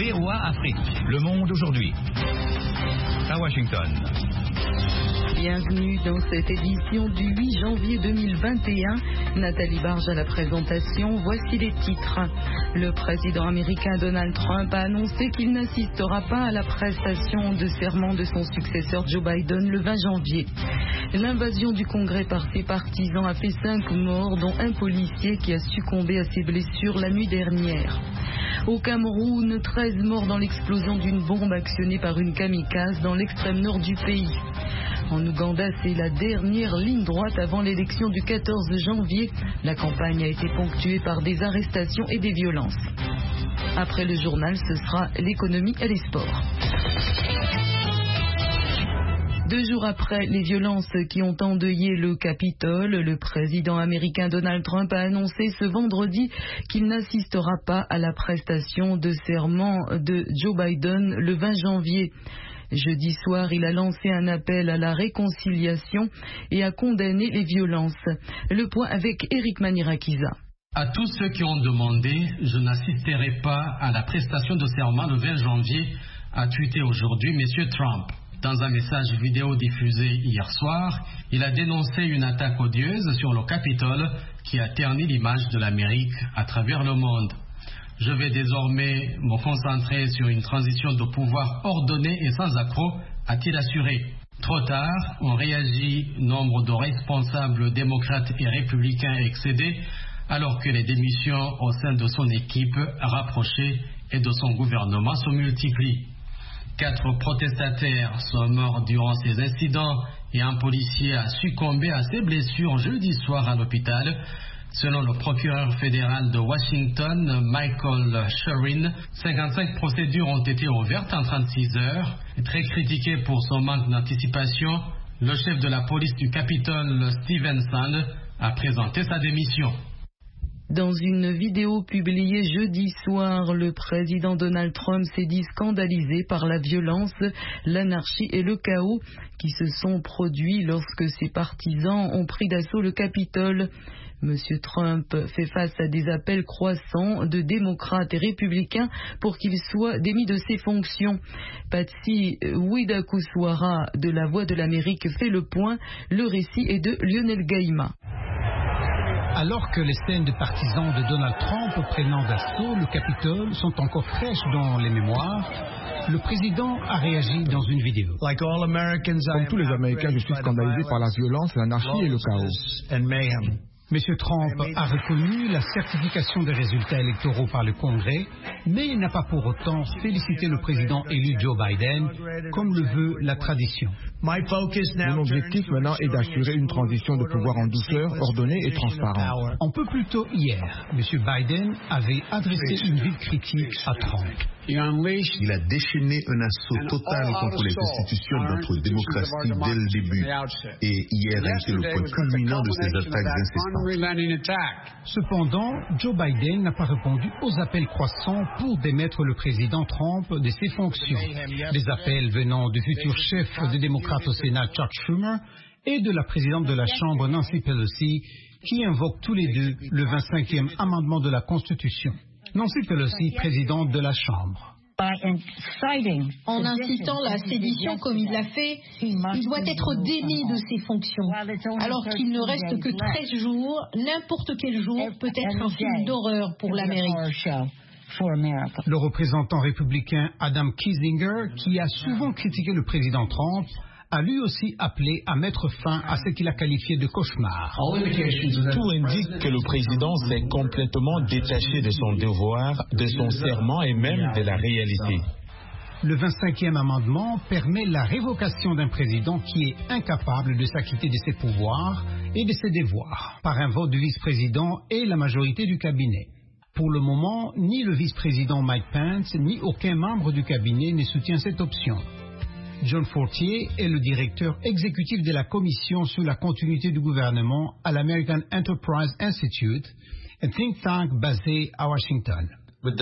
VOA Afrique. Le monde aujourd'hui. À Washington. Bienvenue dans cette édition du 8 janvier 2021. Nathalie Barge à la présentation. Voici les titres. Le président américain Donald Trump a annoncé qu'il n'assistera pas à la prestation de serment de son successeur Joe Biden le 20 janvier. L'invasion du Congrès par ses partisans a fait 5 morts, dont un policier qui a succombé à ses blessures la nuit dernière. Au Cameroun, 13 morts dans l'explosion d'une bombe actionnée par une kamikaze dans l'extrême nord du pays. En Ouganda, c'est la dernière ligne droite avant l'élection du 14 janvier. La campagne a été ponctuée par des arrestations et des violences. Après le journal, ce sera l'économie et les sports. 2 jours après les violences qui ont endeuillé le Capitole, le président américain Donald Trump a annoncé ce vendredi qu'il n'assistera pas à la prestation de serment de Joe Biden le 20 janvier. Jeudi soir, il a lancé un appel à la réconciliation et a condamné les violences. Le point avec Eric Manirakiza. À tous ceux qui ont demandé, je n'assisterai pas à la prestation de serment le 20 janvier, a tweeté aujourd'hui M. Trump. Dans un message vidéo diffusé hier soir, il a dénoncé une attaque odieuse sur le Capitole qui a terni l'image de l'Amérique à travers le monde. Je vais désormais me concentrer sur une transition de pouvoir ordonnée et sans accroc, a-t-il assuré. Trop tard, on réagit, nombre de responsables démocrates et républicains excédés, alors que les démissions au sein de son équipe rapprochée et de son gouvernement se multiplient. 4 protestataires sont morts durant ces incidents et un policier a succombé à ses blessures jeudi soir à l'hôpital. Selon le procureur fédéral de Washington, Michael Sherin, 55 procédures ont été ouvertes en 36 heures. Très critiqué pour son manque d'anticipation, le chef de la police du Capitole, Stevenson, a présenté sa démission. Dans une vidéo publiée jeudi soir, le président Donald Trump s'est dit scandalisé par la violence, l'anarchie et le chaos qui se sont produits lorsque ses partisans ont pris d'assaut le Capitole. Monsieur Trump fait face à des appels croissants de démocrates et républicains pour qu'il soit démis de ses fonctions. Patsy Widakuswara de La Voix de l'Amérique fait le point. Le récit est de Lionel Gaïma. Alors que les scènes de partisans de Donald Trump prenant d'assaut le Capitole sont encore fraîches dans les mémoires, le président a réagi dans une vidéo. Comme tous les Américains, je suis scandalisé par la violence, l'anarchie et le chaos. M. Trump a reconnu la certification des résultats électoraux par le Congrès, mais il n'a pas pour autant félicité le président élu Joe Biden, comme le veut la tradition. Mon objectif maintenant est d'assurer une transition de pouvoir en douceur, ordonnée et transparente. Un peu plus tôt hier, M. Biden avait adressé une vive critique à Trump. Il a déchaîné un assaut total contre les institutions de notre démocratie dès le début. Et hier a été le point culminant de ces attaques incestantes. Cependant, Joe Biden n'a pas répondu aux appels croissants pour démettre le président Trump de ses fonctions. Des appels venant du futur chef des démocrates au Sénat, Chuck Schumer, et de la présidente de la Chambre, Nancy Pelosi, qui invoquent tous les deux le 25e amendement de la Constitution. Nancy Pelosi, présidente de la Chambre. En incitant la sédition comme il l'a fait, il doit être démis de ses fonctions. Alors qu'il ne reste que 13 jours, n'importe quel jour peut être un film d'horreur pour l'Amérique. Le représentant républicain Adam Kinzinger, qui a souvent critiqué le président Trump, a lui aussi appelé à mettre fin à ce qu'il a qualifié de cauchemar. Tout indique que le président s'est complètement détaché de son devoir, de son serment et même de la réalité. Le 25e amendement permet la révocation d'un président qui est incapable de s'acquitter de ses pouvoirs et de ses devoirs par un vote du vice-président et la majorité du cabinet. Pour le moment, ni le vice-président Mike Pence ni aucun membre du cabinet ne soutient cette option. John Fortier est le directeur exécutif de la Commission sur la continuité du gouvernement à l'American Enterprise Institute, un think tank basé à Washington. Avec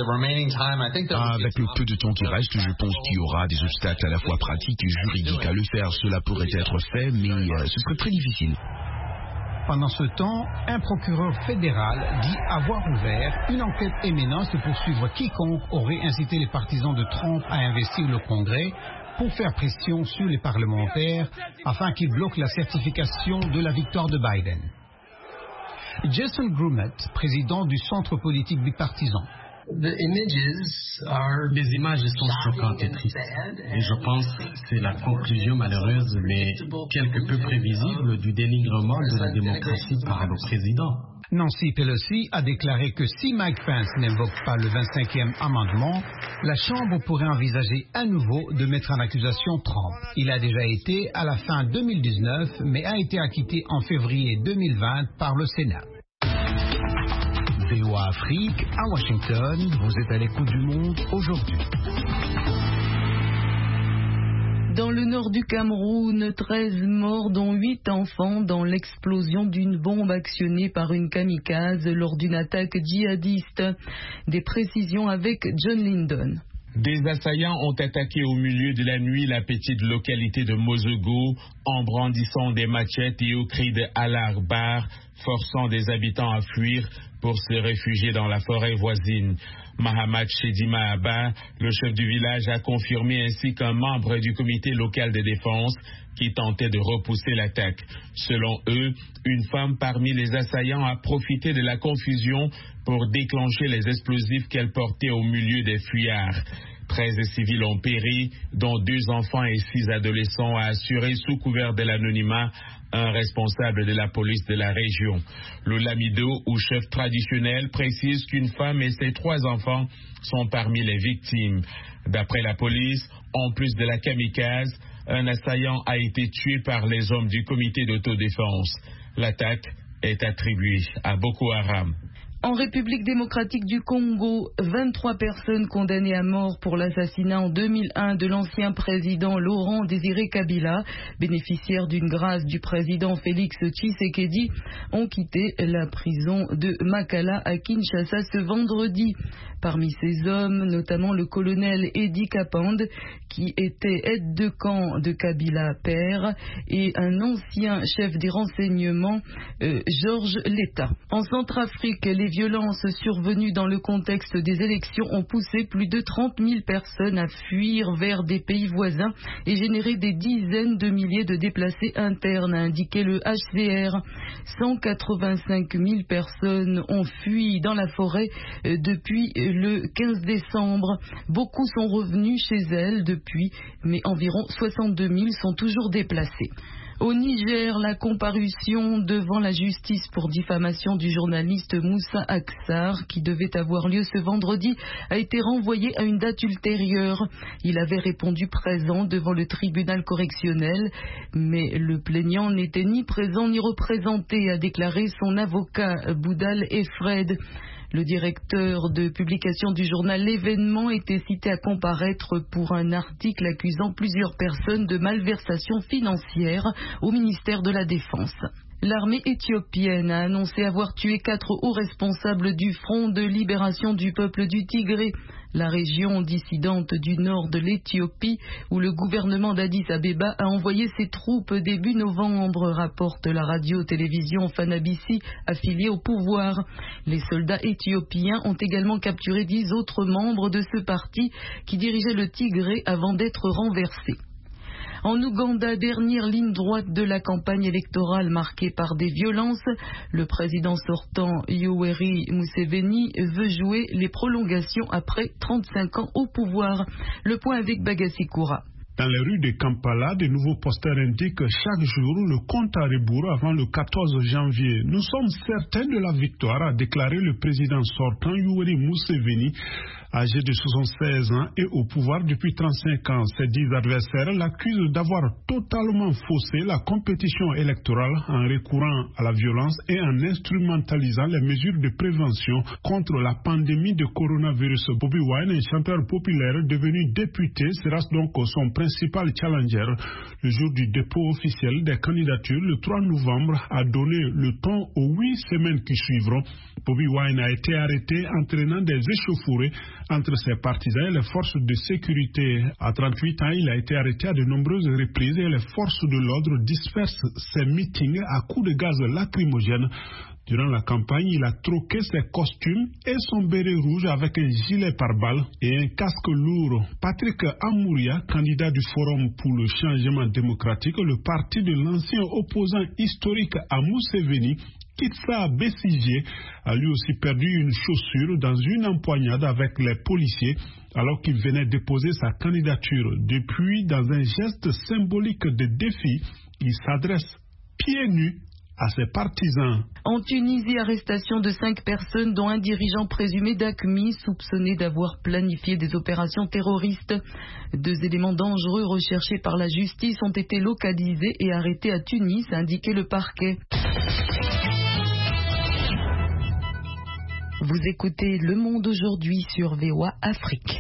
le peu de temps qui reste, je pense qu'il y aura des obstacles à la fois pratiques et juridiques à le faire. Cela pourrait être fait, mais ce serait très difficile. Pendant ce temps, un procureur fédéral dit avoir ouvert une enquête éminente pour poursuivre quiconque aurait incité les partisans de Trump à investir le Congrès pour faire pression sur les parlementaires afin qu'ils bloquent la certification de la victoire de Biden. Jason Grumet, président du Centre politique bipartisan. Les images sont choquantes et tristes. Et je pense que c'est la conclusion malheureuse, mais quelque peu prévisible, du dénigrement de la démocratie par le président. Nancy Pelosi a déclaré que si Mike Pence n'invoque pas le 25e amendement, la Chambre pourrait envisager à nouveau de mettre en accusation Trump. Il a déjà été à la fin 2019, mais a été acquitté en février 2020 par le Sénat. VOA Afrique, à Washington, vous êtes à l'écoute du monde aujourd'hui. Dans le nord du Cameroun, 13 morts dont 8 enfants dans l'explosion d'une bombe actionnée par une kamikaze lors d'une attaque djihadiste. Des précisions avec John Lyndon. Des assaillants ont attaqué au milieu de la nuit la petite localité de Mozogo en brandissant des machettes et au cri de Allah Akbar, forçant des habitants à fuir pour se réfugier dans la forêt voisine. Mahamat Chedima Abba, le chef du village, a confirmé ainsi qu'un membre du comité local de défense qui tentait de repousser l'attaque. Selon eux, une femme parmi les assaillants a profité de la confusion pour déclencher les explosifs qu'elle portait au milieu des fuyards. 13 civils ont péri, dont 2 enfants et 6 adolescents, a assuré sous couvert de l'anonymat un responsable de la police de la région. Le Lamido, ou chef traditionnel, précise qu'une femme et ses 3 enfants sont parmi les victimes. D'après la police, en plus de la kamikaze, un assaillant a été tué par les hommes du comité d'autodéfense. L'attaque est attribuée à Boko Haram. En République démocratique du Congo, 23 personnes condamnées à mort pour l'assassinat en 2001 de l'ancien président Laurent Désiré Kabila, bénéficiaire d'une grâce du président Félix Tshisekedi, ont quitté la prison de Makala à Kinshasa ce vendredi. Parmi ces hommes, notamment le colonel Edi Kapand, qui était aide de camp de Kabila père, et un ancien chef des renseignements, Georges Letta. En Centrafrique, les violences survenues dans le contexte des élections ont poussé plus de 30 000 personnes à fuir vers des pays voisins et généré des dizaines de milliers de déplacés internes, a indiqué le HCR. 185 000 personnes ont fui dans la forêt depuis le 15 décembre. Beaucoup sont revenus chez elles depuis, mais environ 62 000 sont toujours déplacés. Au Niger, la comparution devant la justice pour diffamation du journaliste Moussa Aksar, qui devait avoir lieu ce vendredi, a été renvoyée à une date ultérieure. Il avait répondu présent devant le tribunal correctionnel, mais le plaignant n'était ni présent ni représenté, a déclaré son avocat Boudal Efred. Le directeur de publication du journal L'Événement était cité à comparaître pour un article accusant plusieurs personnes de malversation financière au ministère de la Défense. L'armée éthiopienne a annoncé avoir tué 4 hauts responsables du Front de libération du peuple du Tigré, la région dissidente du nord de l'Éthiopie, où le gouvernement d'Addis Abeba a envoyé ses troupes début novembre, rapporte la radio-télévision Fanabisi, affiliée au pouvoir. Les soldats éthiopiens ont également capturé 10 autres membres de ce parti qui dirigeait le Tigré avant d'être renversés. En Ouganda, dernière ligne droite de la campagne électorale marquée par des violences, le président sortant Yoweri Museveni veut jouer les prolongations après 35 ans au pouvoir. Le point avec Bagassi Koura. Dans les rues de Kampala, de nouveaux posters indiquent chaque jour le compte à rebours avant le 14 janvier. Nous sommes certains de la victoire, a déclaré le président sortant Yoweri Museveni, âgé de 76 ans et au pouvoir depuis 35 ans. Ses 10 adversaires l'accusent d'avoir totalement faussé la compétition électorale en recourant à la violence et en instrumentalisant les mesures de prévention contre la pandémie de coronavirus. Bobi Wine, un chanteur populaire devenu député, sera donc son principal challenger. Le jour du dépôt officiel des candidatures, le 3 novembre, a donné le ton aux 8 semaines qui suivront. Bobi Wine a été arrêté entraînant des échauffourées entre ses partisans et les forces de sécurité. À 38 ans, il a été arrêté à de nombreuses reprises et les forces de l'ordre dispersent ses meetings à coups de gaz lacrymogène. Durant la campagne, il a troqué ses costumes et son béret rouge avec un gilet pare-balles et un casque lourd. Patrick Amouria, candidat du Forum pour le changement démocratique, le parti de l'ancien opposant historique à Museveni, Kizza Besigye, a lui aussi perdu une chaussure dans une empoignade avec les policiers alors qu'il venait déposer sa candidature. Depuis, dans un geste symbolique de défi, il s'adresse pieds nus à ses partisans. En Tunisie, arrestation de 5 personnes, dont un dirigeant présumé d'AQMI, soupçonné d'avoir planifié des opérations terroristes. 2 éléments dangereux recherchés par la justice ont été localisés et arrêtés à Tunis, a indiqué le parquet. Vous écoutez Le Monde aujourd'hui sur VOA Afrique.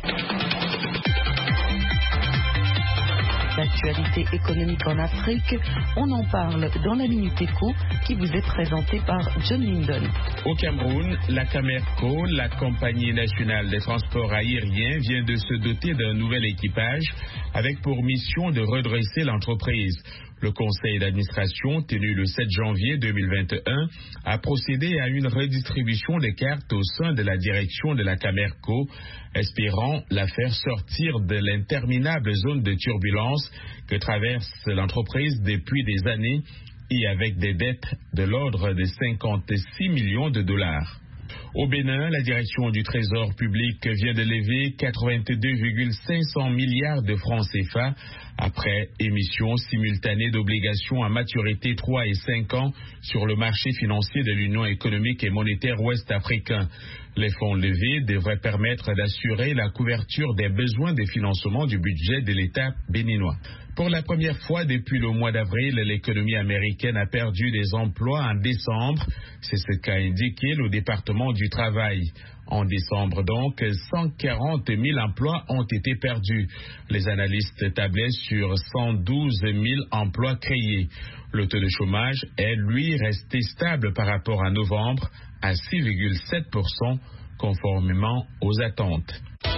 L'actualité économique en Afrique, on en parle dans la Minute Éco qui vous est présentée par John Lindon. Au Cameroun, la Camerco, la compagnie nationale des transports aériens, vient de se doter d'un nouvel équipage avec pour mission de redresser l'entreprise. Le conseil d'administration, tenu le 7 janvier 2021, a procédé à une redistribution des cartes au sein de la direction de la Camerco, espérant la faire sortir de l'interminable zone de turbulence que traverse l'entreprise depuis des années et avec des dettes de l'ordre de 56 millions de dollars. Au Bénin, la direction du Trésor public vient de lever 82,500 milliards de francs CFA après émission simultanée d'obligations à maturité 3 et 5 ans sur le marché financier de l'Union économique et monétaire ouest-africain. Les fonds levés devraient permettre d'assurer la couverture des besoins de financement du budget de l'État béninois. Pour la première fois depuis le mois d'avril, l'économie américaine a perdu des emplois en décembre. C'est ce qu'a indiqué le département du travail. En décembre donc, 140 000 emplois ont été perdus. Les analystes tablaient sur 112 000 emplois créés. Le taux de chômage est, lui, resté stable par rapport à novembre à 6,7%, conformément aux attentes.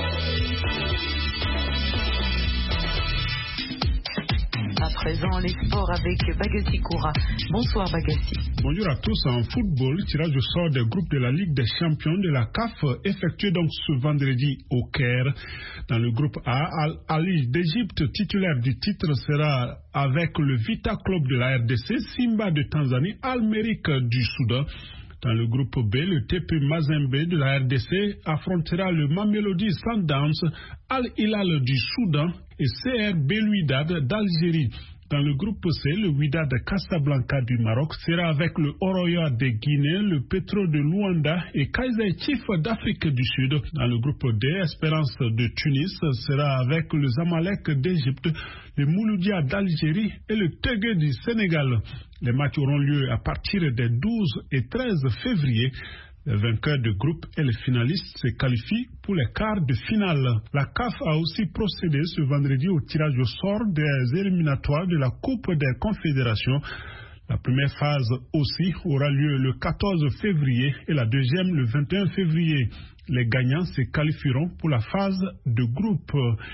À présent, les sports avec Bagassi Koura. Bonsoir Bagassi. Bonjour à tous. En football, tirage au sort des groupes de la Ligue des champions de la CAF effectué donc ce vendredi au Caire. Dans le groupe A, Al-Ali d'Égypte, titulaire du titre, sera avec le Vita Club de la RDC, Simba de Tanzanie, Al-Merrikh du Soudan. Dans le groupe B, le TP Mazembe de la RDC affrontera le Mamelodi Sundowns, Al-Hilal du Soudan et CR Belouizdad d'Algérie. Dans le groupe C, le Wydad Casablanca du Maroc sera avec le Oroya de Guinée, le Petro de Luanda et Kaizer Chiefs d'Afrique du Sud. Dans le groupe D, Espérance de Tunis sera avec le Zamalek d'Égypte, le Mouloudia d'Algérie et le Tegué du Sénégal. Les matchs auront lieu à partir des 12 et 13 février. Les vainqueurs de groupe et les finalistes se qualifient pour les quarts de finale. La CAF a aussi procédé ce vendredi au tirage au sort des éliminatoires de la Coupe des Confédérations. La première phase aussi aura lieu le 14 février et la deuxième le 21 février. Les gagnants se qualifieront pour la phase de groupe.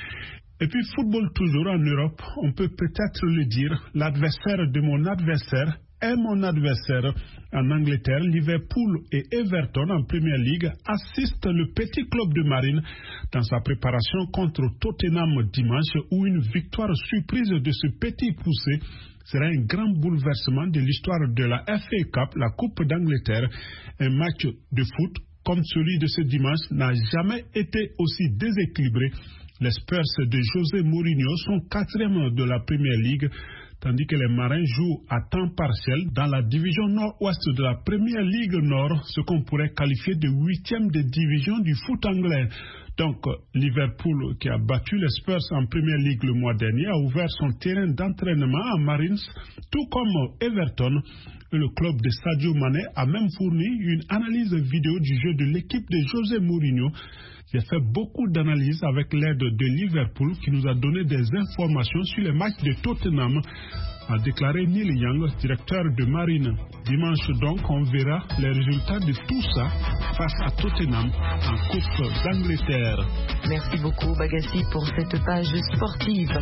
Et puis football toujours en Europe, on peut peut-être le dire, l'adversaire de mon adversaire est mon adversaire. En Angleterre, Liverpool et Everton en Premier League assistent le petit club de Marine dans sa préparation contre Tottenham dimanche, où une victoire surprise de ce petit poussé sera un grand bouleversement de l'histoire de la FA Cup, la Coupe d'Angleterre. Un match de foot comme celui de ce dimanche n'a jamais été aussi déséquilibré. Les Spurs de José Mourinho sont 4e de la Premier League, tandis que les Marins jouent à temps partiel dans la division nord-ouest de la Premier League Nord, ce qu'on pourrait qualifier de 8e de division du foot anglais. Donc, Liverpool, qui a battu les Spurs en Premier League le mois dernier, a ouvert son terrain d'entraînement à Marines, tout comme Everton. Le club de Sadio Mané a même fourni une analyse vidéo du jeu de l'équipe de José Mourinho. J'ai fait beaucoup d'analyses avec l'aide de Liverpool qui nous a donné des informations sur les matchs de Tottenham. a déclaré Neil Young, directeur de marine. Dimanche donc, on verra les résultats de tout ça face à Tottenham en Coupe d'Angleterre. Merci beaucoup Bagassi pour cette page sportive.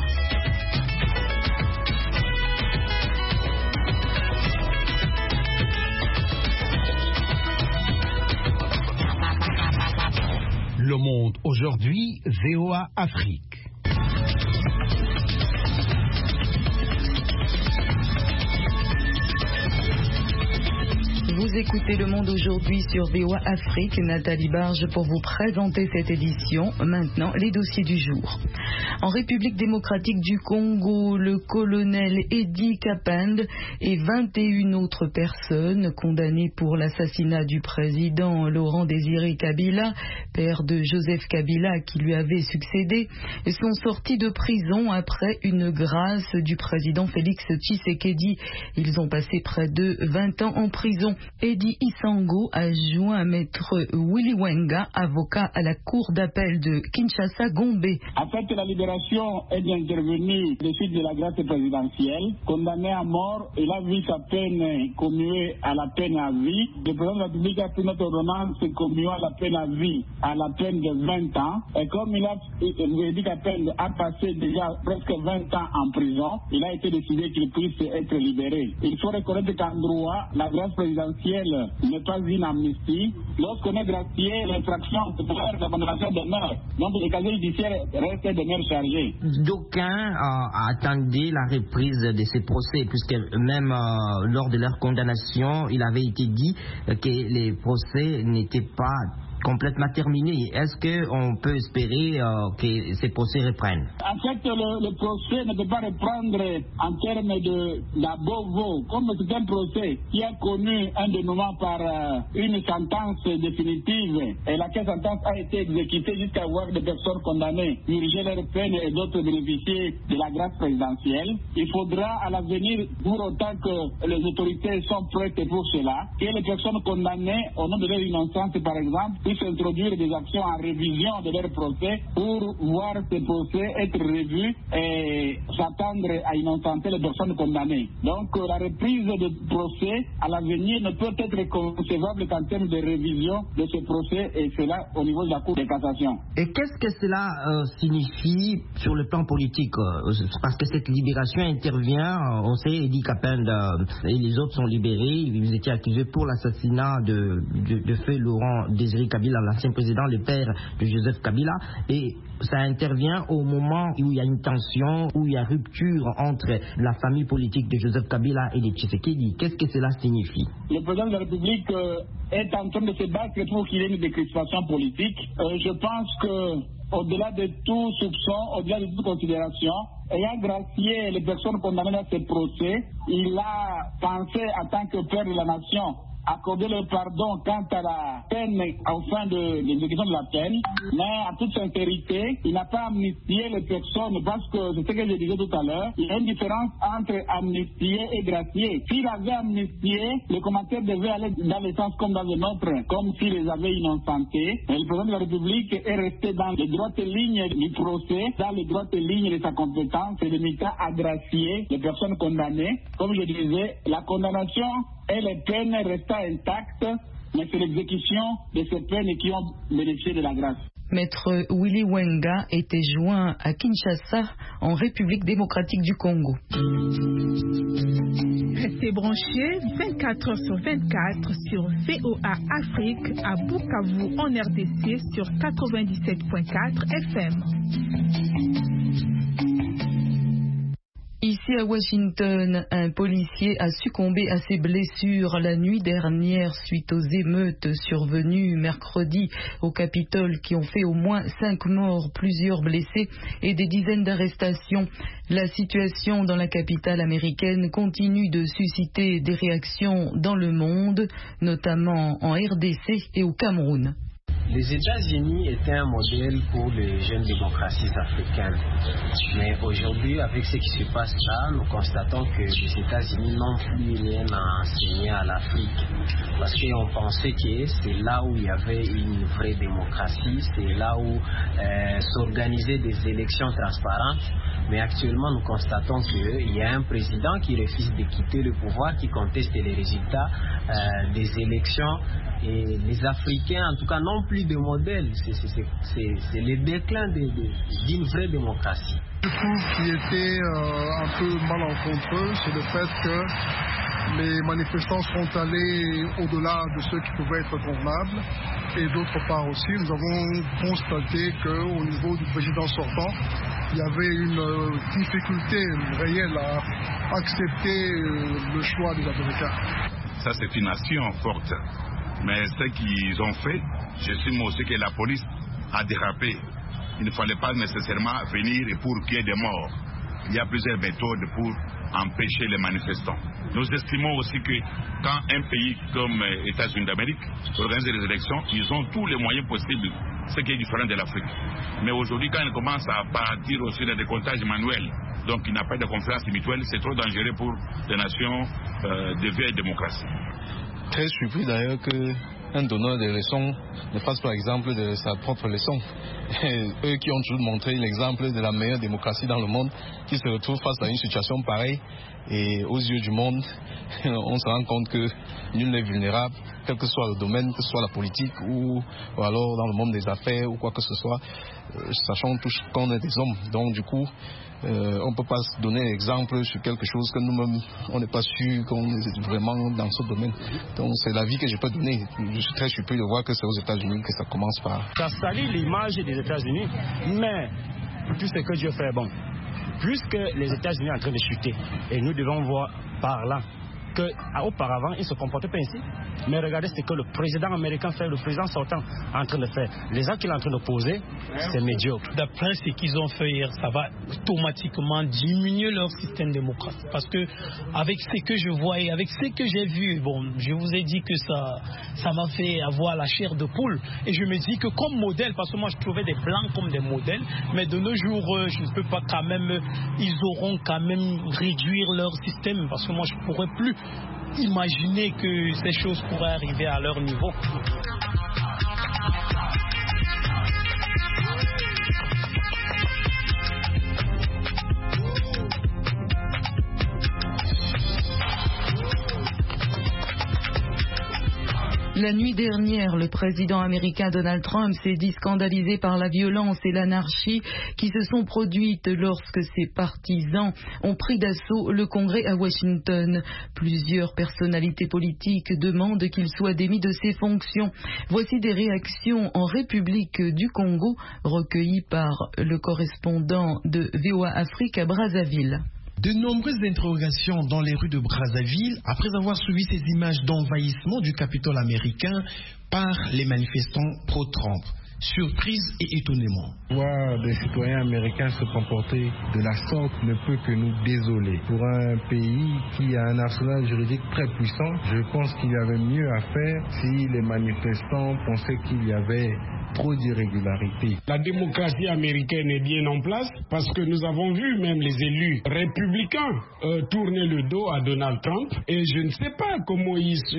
Le Monde aujourd'hui, VOA Afrique. Vous écoutez Le Monde aujourd'hui sur VOA Afrique. Nathalie Barge pour vous présenter cette édition. Maintenant, les dossiers du jour. En République démocratique du Congo, le colonel Eddie Kapend et 21 autres personnes condamnées pour l'assassinat du président Laurent Désiré Kabila, père de Joseph Kabila qui lui avait succédé, sont sortis de prison après une grâce du président Félix Tshisekedi. Ils ont passé près de 20 ans en prison. Eddie Isango a joint maître Willy Wenga, avocat à la cour d'appel de Kinshasa-Gombe. En fait, la libération est intervenue de suite de la grâce présidentielle. Condamné à mort, il a vu sa peine commuée à la peine à vie. Le président de la République a pris notre ordonnance commuée à la peine à vie, à la peine de 20 ans. Et comme Eddie Kapend a passé déjà presque 20 ans en prison, il a été décidé qu'il puisse être libéré. Il faut reconnaître qu'en droit, la grâce présidentielle n'est pas une amnistie. Lorsqu'on est gracié, l'infraction de faire la condamnation demeure. Donc le casier judiciaire reste demeure chargé. D'aucuns attendaient la reprise de ces procès, puisque même lors de leur condamnation, il avait été dit que les procès n'étaient pas complètement terminé. Est-ce qu'on peut espérer que ces procès reprennent? En fait, le procès ne peut pas reprendre en termes d'abovo. Comme c'est un procès qui a connu un dénouement par une sentence définitive et laquelle sentence a été exécutée jusqu'à voir des personnes condamnées purger leur peine et d'autres bénéficier de la grâce présidentielle. Il faudra à l'avenir, pour autant que les autorités sont prêtes pour cela, que les personnes condamnées au nom de leur innocence, par exemple, puissent introduire des actions en révision de leur procès pour voir ces procès être revus et s'attendre à innocenter les personnes condamnées. Donc la reprise de procès à l'avenir ne peut être concevable qu'en termes de révision de ce procès, et cela au niveau de la Cour de cassation. Et qu'est-ce que cela signifie sur le plan politique? Parce que cette libération intervient, on sait, Eddie Kapend et les autres sont libérés, ils étaient accusés pour l'assassinat de feu Laurent Désiré Kabila, l'ancien président, le père de Joseph Kabila, et ça intervient au moment où il y a une tension, où il y a rupture entre la famille politique de Joseph Kabila et de Tshisekedi. Qu'est-ce que cela signifie? Le président de la République est en train de se battre pour qu'il y ait une décrispation politique. Je pense que au-delà de tout soupçon, au-delà de toute considération, ayant gracié les personnes condamnées dans ce procès, il a pensé en tant que père de la nation accorder le pardon quant à la peine, au fin de l'exécution de la peine, mais en toute sincérité, il n'a pas amnistié les personnes parce que c'est ce que je disais tout à l'heure, il y a une différence entre amnistier et gracier. S'il avait amnistié, les commentaires devaient aller dans le sens comme dans le nôtre, comme s'il les avait innocentés. Mais le président de la République est resté dans les droites lignes du procès, dans les droites lignes de sa compétence, et limité à gracier les personnes condamnées. Comme je disais, la condamnation et les peines restent intactes, mais c'est l'exécution de ces peines qui ont bénéficié de la grâce. Maître Willy Wenga était joint à Kinshasa, en République démocratique du Congo. Restez branchés 24 h sur 24 sur VOA Afrique à Bukavu en RDC sur 97.4 FM. Ici à Washington, un policier a succombé à ses blessures la nuit dernière suite aux émeutes survenues mercredi au Capitole qui ont fait au moins 5 morts, plusieurs blessés et des dizaines d'arrestations. La situation dans la capitale américaine continue de susciter des réactions dans le monde, notamment en RDC et au Cameroun. Les États-Unis étaient un modèle pour les jeunes démocraties africaines. Mais aujourd'hui, avec ce qui se passe là, nous constatons que les États-Unis n'ont plus rien à enseigner à l'Afrique. Parce qu'on pensait que c'est là où il y avait une vraie démocratie, c'est là où s'organisaient des élections transparentes. Mais actuellement, nous constatons qu'il y a un président qui refuse de quitter le pouvoir, qui conteste les résultats des élections. Et les Africains, en tout cas, n'ont plus de modèle. C'est le déclin d'une vraie démocratie. Je trouve qu'il était un peu malencontreux, c'est le fait que les manifestants sont allés au-delà de ce qui pouvait être convenable. Et d'autre part aussi, nous avons constaté qu'au niveau du président sortant, il y avait une difficulté réelle à accepter le choix des Américains. Ça, c'est une nation forte. Mais ce qu'ils ont fait, j'estime aussi que la police a dérapé. Il ne fallait pas nécessairement venir pour qu'il y ait des morts. Il y a plusieurs méthodes pour empêcher les manifestants. Nous estimons aussi que quand un pays comme les États-Unis d'Amérique organise des élections, ils ont tous les moyens possibles, ce qui est différent de l'Afrique. Mais aujourd'hui, quand ils commencent à partir aussi dans des comptages manuels, donc il n'y a pas de confiance mutuelle, c'est trop dangereux pour les nations de vieille démocratie. Très surpris d'ailleurs qu'un donneur de leçons ne fasse par exemple de sa propre leçon. Et eux qui ont toujours montré l'exemple de la meilleure démocratie dans le monde, qui se retrouvent face à une situation pareille, et aux yeux du monde, on se rend compte que nul n'est vulnérable, quel que soit le domaine, que ce soit la politique ou alors dans le monde des affaires ou quoi que ce soit, sachant tous qu'on est des hommes. Donc du coup, on ne peut pas se donner exemple sur quelque chose que nous-mêmes, on n'est pas sûr qu'on est vraiment dans ce domaine. Donc c'est l'avis que je peux donner. Je suis très surpris de voir que c'est aux États-Unis que ça commence par. Ça salit l'image des États-Unis, mais tout ce que Dieu fait, bon, puisque les États-Unis sont en train de chuter, et nous devons voir par là qu'auparavant, ils ne se comportaient pas ainsi. Mais regardez ce que le président américain fait, le président sortant est en train de faire. Les actes qu'il est en train de poser, c'est médiocre. D'après ce qu'ils ont fait hier, ça va automatiquement diminuer leur système démocratique. Parce que avec ce que je vois et avec ce que j'ai vu, bon, je vous ai dit que ça m'a fait avoir la chair de poule. Et je me dis que comme modèle, parce que moi je trouvais des blancs comme des modèles, mais de nos jours, je ne peux pas quand même, ils auront quand même réduire leur système, parce que moi je ne pourrais plus imaginer que ces choses pourraient arriver à leur niveau. La nuit dernière, le président américain Donald Trump s'est dit scandalisé par la violence et l'anarchie qui se sont produites lorsque ses partisans ont pris d'assaut le Congrès à Washington. Plusieurs personnalités politiques demandent qu'il soit démis de ses fonctions. Voici des réactions en République du Congo recueillies par le correspondant de VOA Afrique à Brazzaville. De nombreuses interrogations dans les rues de Brazzaville après avoir suivi ces images d'envahissement du Capitole américain par les manifestants pro-Trump. Surprise et étonnement. Voir des citoyens américains se comporter de la sorte ne peut que nous désoler. Pour un pays qui a un arsenal juridique très puissant, je pense qu'il y avait mieux à faire si les manifestants pensaient qu'il y avait trop d'irrégularités. La démocratie américaine est bien en place parce que nous avons vu même les élus républicains tourner le dos à Donald Trump et je ne sais pas comment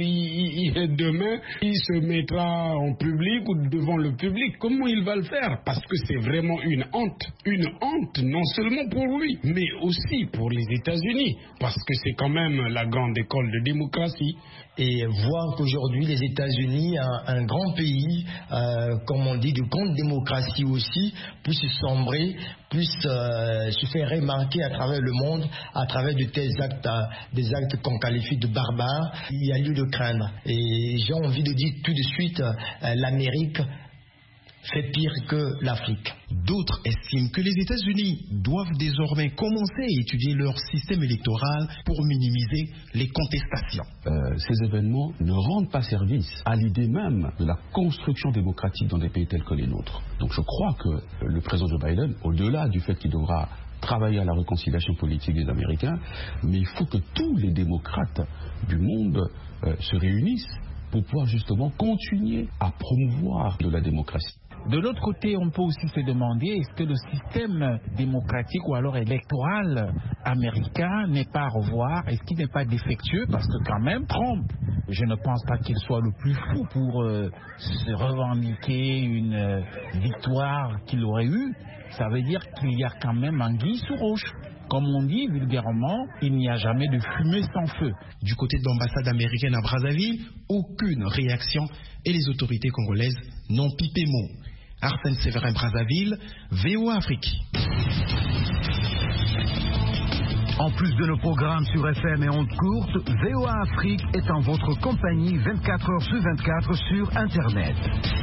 demain il se mettra en public ou devant le public. Comment il va le faire? Parce que c'est vraiment une honte non seulement pour lui, mais aussi pour les États-Unis, parce que c'est quand même la grande école de démocratie. Et voir qu'aujourd'hui les États-Unis, un grand pays, comme on dit, de grande démocratie aussi, puisse sombrer, puisse se faire remarquer à travers le monde, à travers de tels actes, des actes qu'on qualifie de barbares, il y a lieu de craindre. Et j'ai envie de dire tout de suite, l'Amérique fait pire que l'Afrique. D'autres estiment que les États-Unis doivent désormais commencer à étudier leur système électoral pour minimiser les contestations. Ces événements ne rendent pas service à l'idée même de la construction démocratique dans des pays tels que les nôtres. Donc je crois que le président Joe Biden, au-delà du fait qu'il devra travailler à la réconciliation politique des Américains, mais il faut que tous les démocrates du monde se réunissent pour pouvoir justement continuer à promouvoir de la démocratie. De l'autre côté, on peut aussi se demander est-ce que le système démocratique ou alors électoral américain n'est pas à revoir, est-ce qu'il n'est pas défectueux, parce que quand même Trump, je ne pense pas qu'il soit le plus fou pour se revendiquer une victoire qu'il aurait eue. Ça veut dire qu'il y a quand même anguille sous roche. Comme on dit vulgairement, il n'y a jamais de fumée sans feu. Du côté de l'ambassade américaine à Brazzaville, aucune réaction et les autorités congolaises n'ont pipé mot. Arsène Séverin, Brazzaville, VOA Afrique. En plus de nos programmes sur FM et ondes courtes, VOA Afrique est en votre compagnie 24 heures sur 24 sur Internet.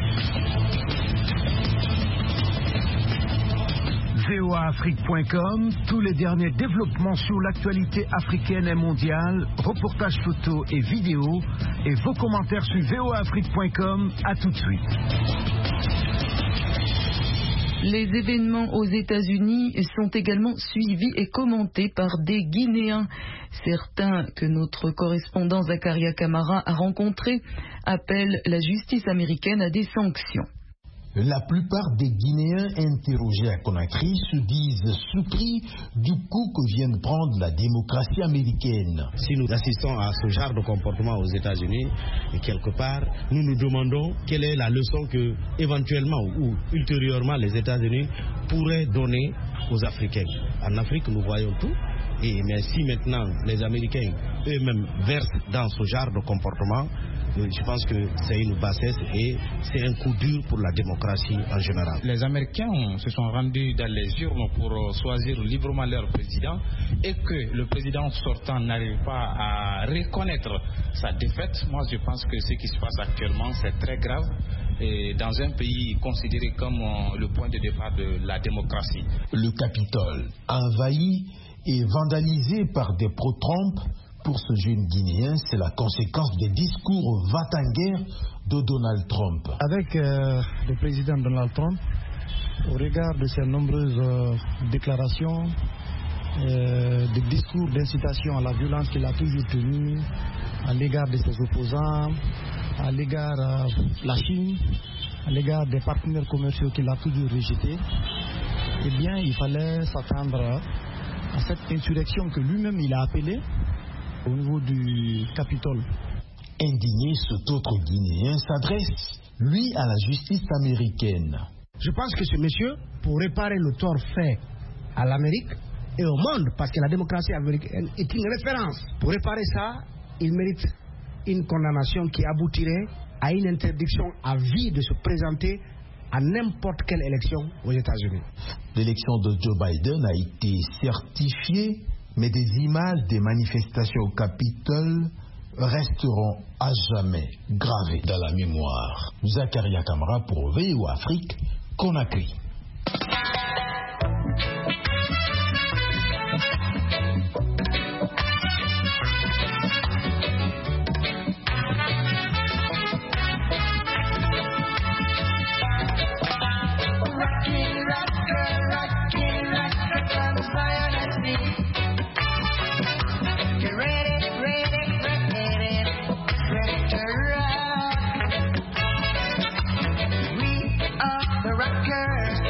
voaafrique.com, tous les derniers développements sur l'actualité africaine et mondiale, reportages photos et vidéos, et vos commentaires sur voaafrique.com. À tout de suite. Les événements aux États-Unis sont également suivis et commentés par des Guinéens. Certains que notre correspondant Zakaria Camara a rencontrés appellent la justice américaine à des sanctions. La plupart des Guinéens interrogés à Conakry se disent surpris du coup que vient de prendre la démocratie américaine. Si nous assistons à ce genre de comportement aux États-Unis, quelque part, nous nous demandons quelle est la leçon que, éventuellement ou ultérieurement, les États-Unis pourraient donner aux Africains. En Afrique, nous voyons tout. Mais si maintenant les Américains eux-mêmes versent dans ce genre de comportement, je pense que c'est une bassesse et c'est un coup dur pour la démocratie en général. Les Américains se sont rendus dans les urnes pour choisir librement leur président et que le président sortant n'arrive pas à reconnaître sa défaite. Moi, je pense que ce qui se passe actuellement, c'est très grave. Et dans un pays considéré comme le point de départ de la démocratie. Le Capitole envahi et vandalisé par des pro-Trump. Pour ce jeune Guinéen, c'est la conséquence des discours va-t-en-guerre de Donald Trump. Avec le président Donald Trump, au regard de ses nombreuses déclarations, des discours d'incitation à la violence qu'il a toujours tenus à l'égard de ses opposants, à l'égard de la Chine, à l'égard des partenaires commerciaux qu'il a toujours rejetés, eh bien, il fallait s'attendre à cette insurrection que lui-même il a appelée au niveau du Capitole. Indigné, cet autre Guinéen s'adresse, lui, à la justice américaine. Je pense que ce monsieur, pour réparer le tort fait à l'Amérique et au monde, parce que la démocratie américaine est une référence, pour réparer ça, il mérite une condamnation qui aboutirait à une interdiction à vie de se présenter à n'importe quelle élection aux États-Unis. L'élection de Joe Biden a été certifiée, mais des images des manifestations au Capitole resteront à jamais gravées dans la mémoire. Zakaria Camara pour VOA Afrique, Conakry. Rockers.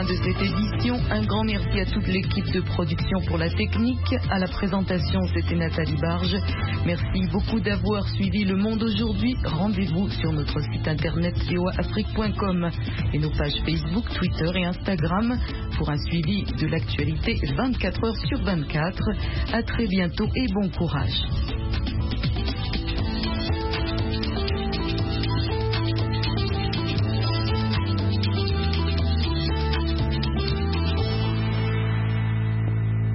de cette édition. Un grand merci à toute l'équipe de production pour la technique. À la présentation, c'était Nathalie Barge. Merci beaucoup d'avoir suivi Le Monde aujourd'hui. Rendez-vous sur notre site internet voaafrique.com et nos pages Facebook, Twitter et Instagram pour un suivi de l'actualité 24 heures sur 24. À très bientôt et bon courage.